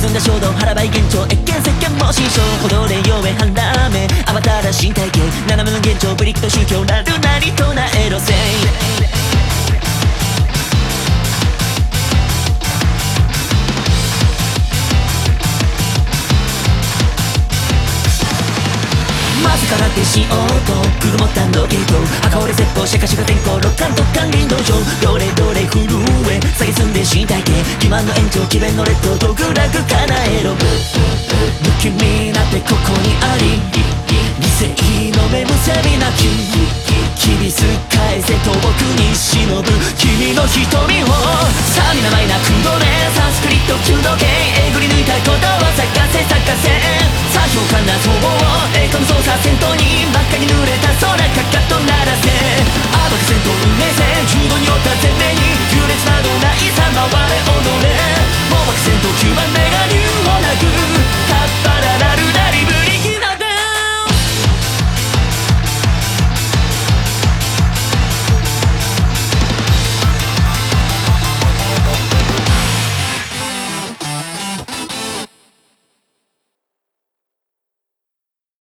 歪んだ衝動腹ばい幻聴越見石鹸も新章踊れよえ反ラーメンアバターら身体系斜めの幻聴ブリックと宗教なるなり唱えろせいまさかなってしようとくぐもったのゲート赤折れ説法シャカシャカ天候六冠特艦林道場どれどれ震え下げすんで身体系欺瞞の延長詭弁のレッドドグラグ叶えろ不気味なってここにあり理性の目むせびなきキビス返せ遠くに忍ぶ君の瞳をさあ皆マイナ空洞でサンスクリット9度形えぐり抜いた言葉咲かせ咲かせさあ評価な逃亡栄光の操作戦闘に